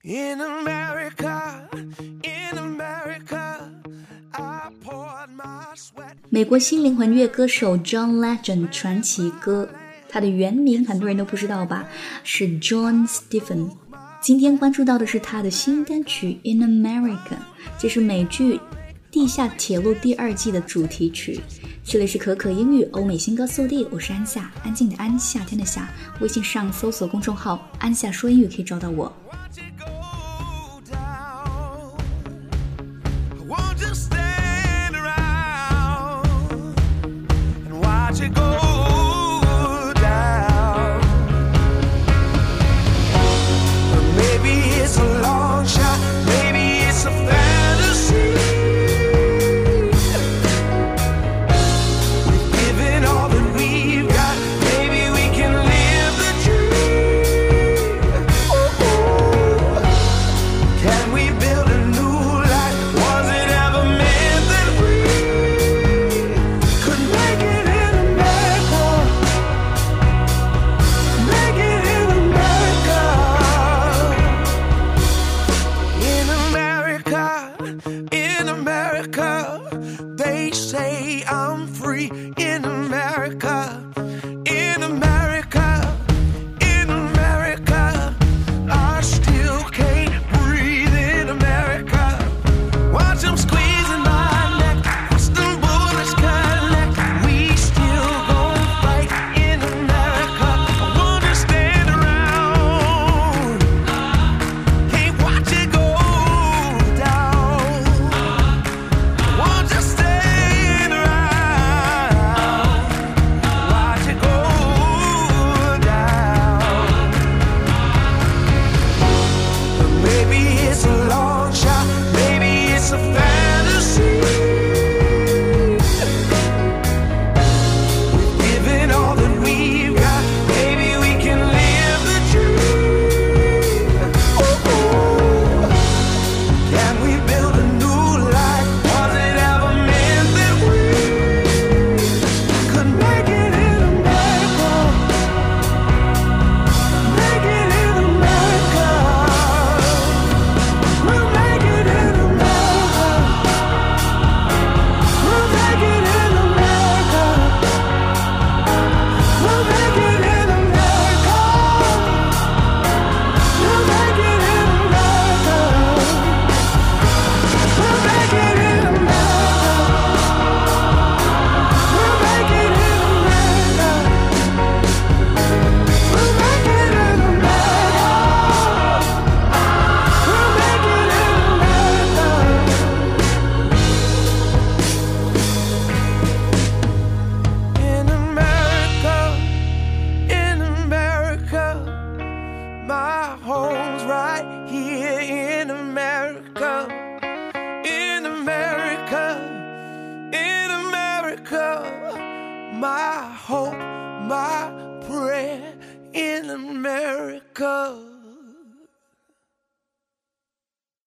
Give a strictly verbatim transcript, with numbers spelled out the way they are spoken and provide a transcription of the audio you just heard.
In America, in America, I poured my sweat. 美国新灵魂乐歌手 John Legend 传奇歌，他的原名很多人都不知道吧，是 John Stephen。今天关注到的是他的新单曲 In America， 这是美剧《地下铁路》第二季的主题曲。这里是可可英语欧美新歌速递，我是安夏，安静的安，夏天的夏。微信上搜索公众号安夏说英语可以找到我。 They say I'm free in America, in America, in America. I still can't breathe in America. Watch them squeezing my neck, watch them bullets connect. We still gon' fight in America. I wanna stand around, can't watch it go down. Won't you stand around, watch it go down. Maybe it's a long shot, maybe it's a fantasy. We've given all that we've got, maybe we can live the dream. Oh, can we build a new life? Was it ever meant that we could make it in America? Make it in America. We'll make it in America. We'll make it in America. We'll make it in America. We'll make it in America. We'll make it in America. We'll make it in America. We'll make it in America. We'll make it in America. In America, in America, my home's right here in America. In America, in America, my hope, my prayer in America.